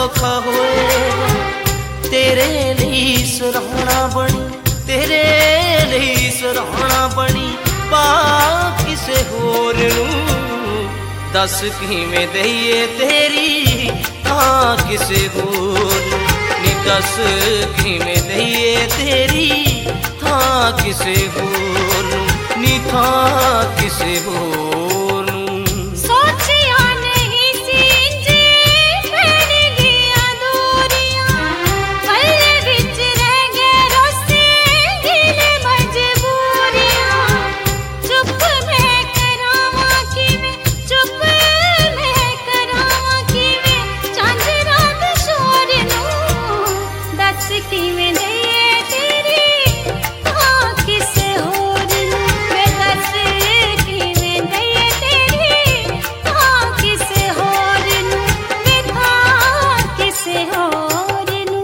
सौखा होएगा। तेरे लिए सराहना बनी, तेरे लिए सराहना बनी पा किसे होर नूं। दस किवें दईए तेरी थां किसे होर नूं। नी दस किवें दईए तेरी थां किसे होर नूं। नी थां किसे होर नूं। सोचिया नहीं सी जी पैण गया दूरियां, पल विच रह गए रोसे दिल मजबूरियां। चुप मैं करावां किवें, चुप मैं करावां किवें चंद रात शोर नूं। दस किवें दईए तेरी थां किसे होर नूं। वे दस किवें दईए तेरी थां किसे होर नूं। वे थां किसे होर नूं।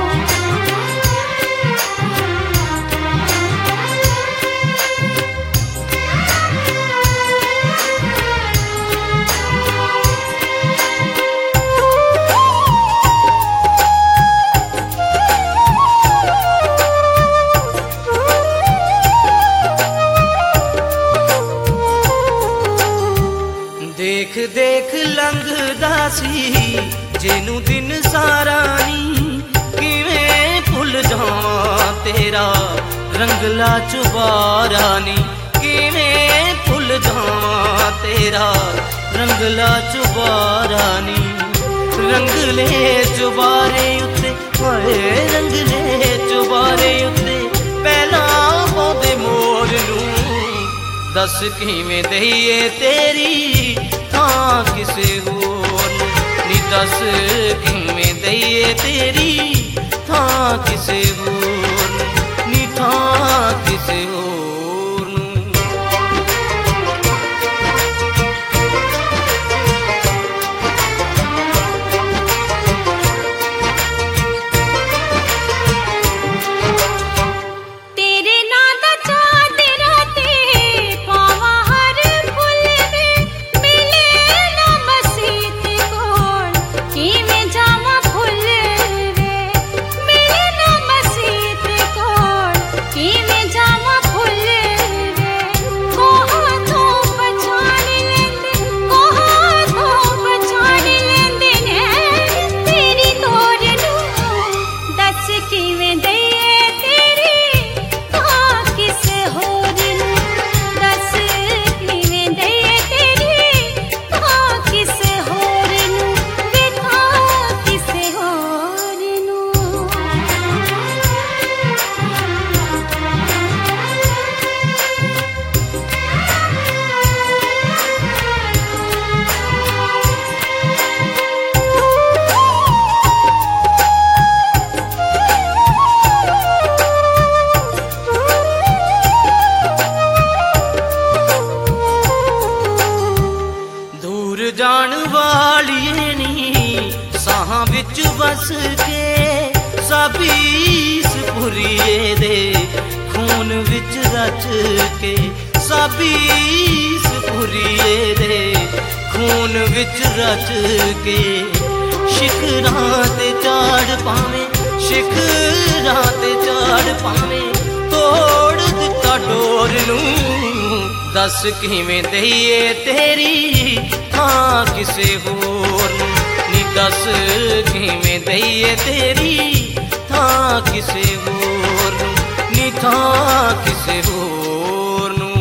देख देख लंघदा सी जेनू दिन सारा नी। किवें भुल जावां तेरा रंगला चुबारा नी। किवें भुल जावां तेरा रंगला चुबारा नी। रंगले चुबारे उत्ते हाय रंगले चुबारे उत्ते पहला पौंदे मोर नूं। दस किवें दईए तेरी थां किसे होर नूं। नी दस किवें दईए तेरी थां किसे होर नूं। नी थां किसे होर नूं। तेरे नां दा चादरा ते पावां हर फुल वे। मिले ना मसीत कोल किवें जावां फुल वे। मिले ना मसीत कोल किवें जावां फुल वे। कोहां तो पछाण लेंदे, कोहां तो पछाण लेंदे ने तेरी तोर नूं। दस किवें दईए तेरी थां किसे होर नूं। दस किवें दईए तेरी थां किसे होर नूं। वे थां किसे होर नूं। दूर जान वालिए नी साहां विच बस के। साबीस पुरिए दे खून विच रच के। साबीस पुरिए दे खून विच रच के। शिखरां ते चाड़ पावें, शिखरां ते चाड़ पावें तोड़ दित्ता डोर नूं। दस किवें दईए तेरी थां किसे होर नूं। नी दस किवें दईए तेरी थां किसे होर नूं। नी थां किसे होर नूं।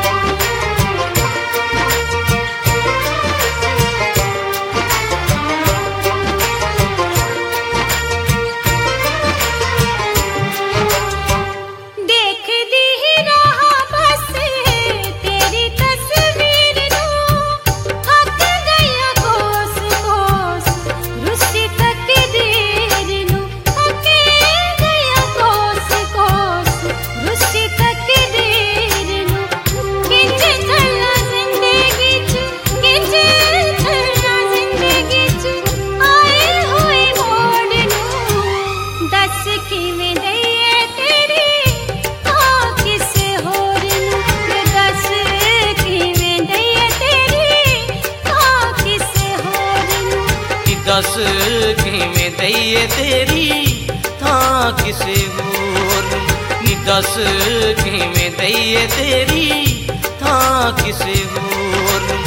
देखदी ही रहा बस तेरी तस्वीर नूं। थक गया कोस कोस रुसी तकदीर नूं। थक गया कोस कोस रुसी तकदीर नूं। किंज चला जिंदगी च, किंज चला जिंदगी च आए होए मोड़ नूं। दस किवें दईए तेरी थां किसे होर नूं। वे दस किवें दईए तेरी थां किसे होर नूं। नी दस किवें दईए तेरी थां किसे होर नूं। नी दस किवें दईए तेरी थां किसे होर नूं।